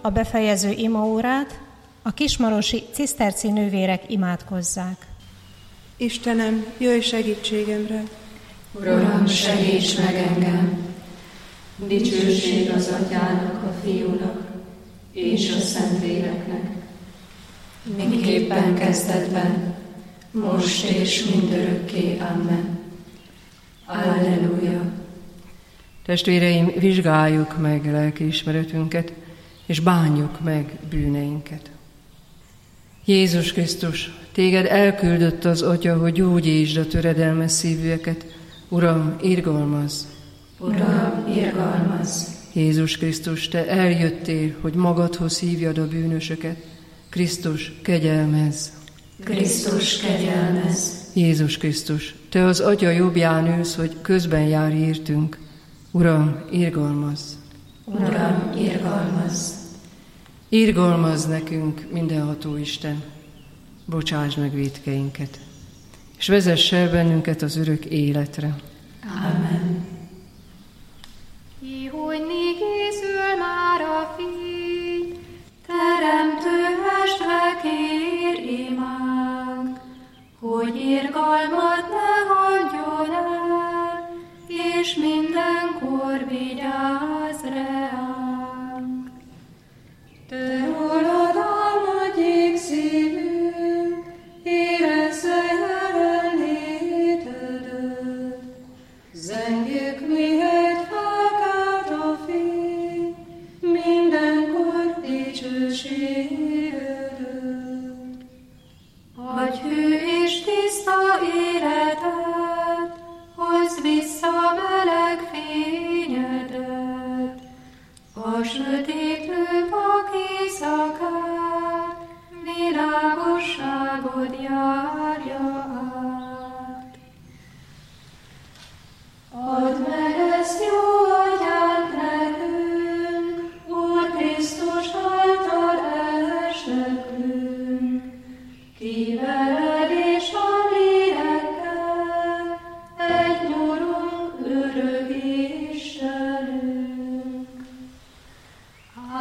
a befejező imaórát a kismarosi ciszterci nővérek imádkozzák. Istenem, jöjj segítségemre! Uram, segíts meg engem! Dicsőség az Atyának, a Fiúnak és a Szentléleknek, miképpen kezdetben, most és mindörökké. Amen. Alleluja! Testvéreim, vizsgáljuk meg lelkiismeretünket, és bánjuk meg bűneinket. Jézus Krisztus, téged elküldött az Atya, hogy gyógyítsd a töredelmes szívűeket. Uram, irgalmazz! Uram, irgalmazz! Jézus Krisztus, te eljöttél, hogy magadhoz hívjad a bűnösöket. Krisztus, kegyelmezz! Krisztus, kegyelmezz! Jézus Krisztus, te az Atya jobbján ülsz, hogy közben járj értünk. Uram, irgalmazz! Uram, irgalmazz! Irgalmazz nekünk, mindenható Isten, bocsásd meg vétkeinket, és vezess el bennünket az örök életre. Amen. Ihojni készül már a fény, teremtő estre kér imánk, hogy irgalmat ne hagyjon el, és mindenkor vigyázz reánk. Te rólad álmodjék szívünk, érezze jelenlétedet. Zengjük mihelyt felkelt a fény, mindenkor dicsőségedet. Adj hű és tiszta életet, hozd vissza meleg fényedet, a sötétlő vak éjszakát, világosságod járja át. Add meg ezt, jó Atyánk, nekünk, Úr Krisztus által estekünk, ki veled és a lélekkel egy nyurunk, örök Istenünk.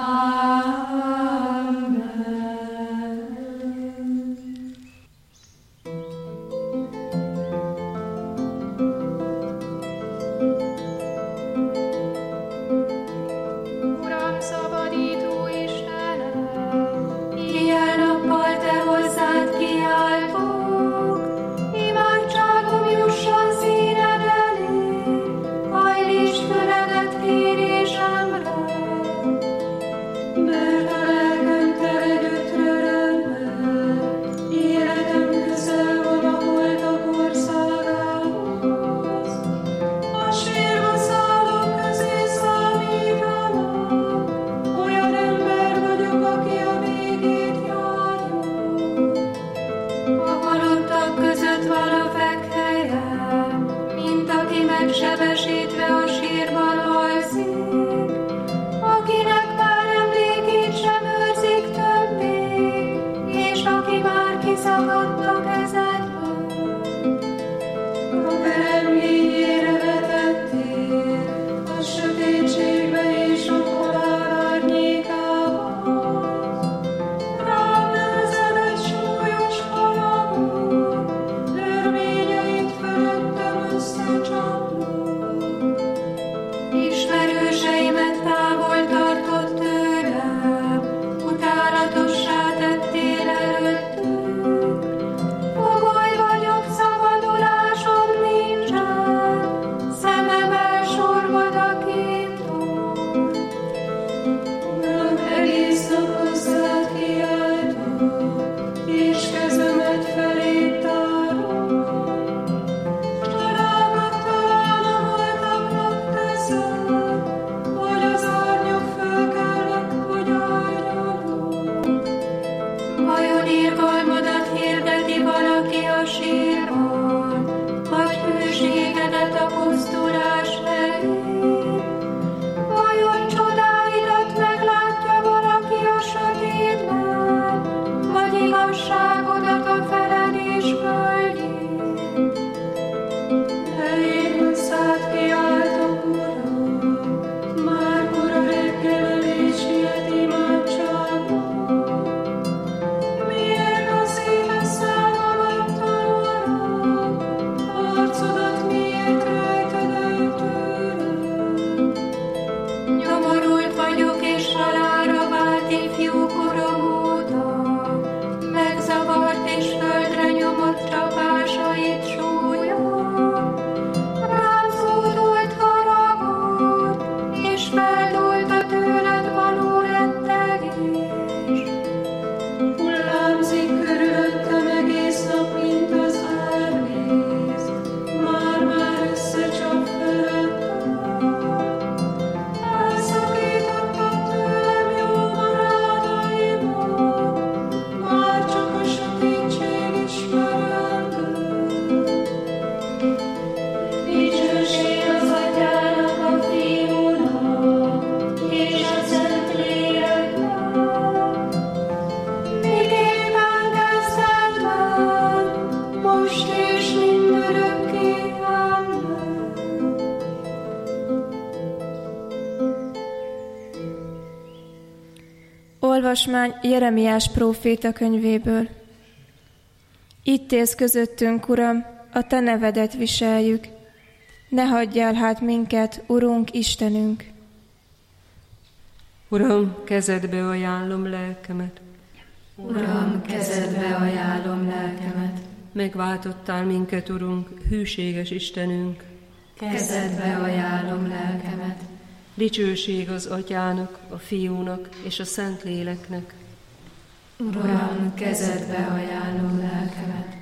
Amen. Olvasmány Jeremiás próféta könyvéből. Itt élsz közöttünk, Uram, a Te nevedet viseljük. Ne hagyjál hát minket, Urunk, Istenünk! Uram, kezedbe ajánlom lelkemet. Uram, kezedbe ajánlom lelkemet. Megváltottál minket, Urunk, hűséges Istenünk. Kezedbe ajánlom lelkemet. Dicsőség az Atyának, a Fiúnak és a Szentléleknek. Uram, kezedbe ajánlom lelkemet.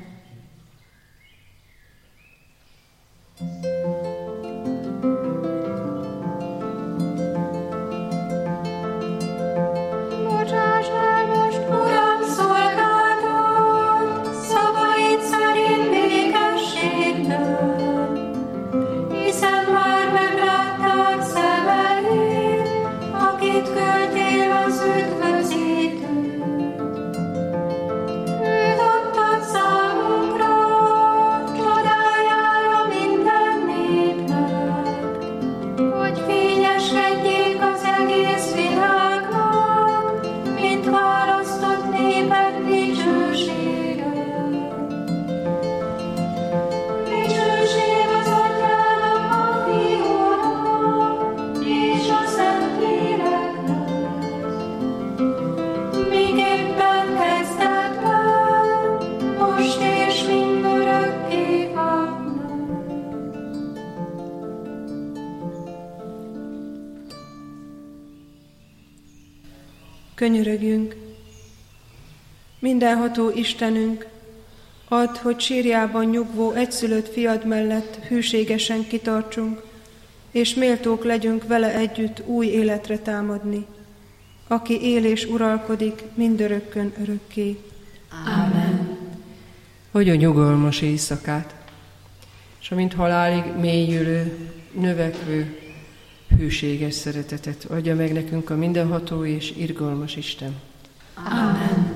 Könyörögjünk! Mindenható Istenünk, add, hogy sírjában nyugvó egyszülött fiad mellett hűségesen kitartsunk, és méltók legyünk vele együtt új életre támadni, aki él és uralkodik mindörökkön örökké. Ámen. Adj a nyugalmas éjszakát, és amint halálig mélyülő, növekvő, hűséges szeretetet adja meg nekünk a mindenható és irgalmas Isten. Ámen.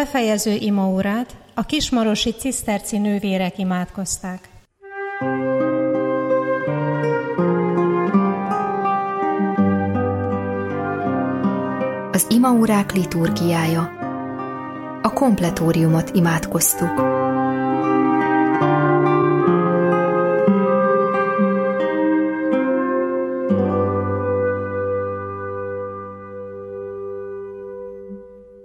befejező imaórát a kismarosi ciszterci nővérek imádkozták. Az imaórák liturgiája. A kompletóriumot imádkoztuk.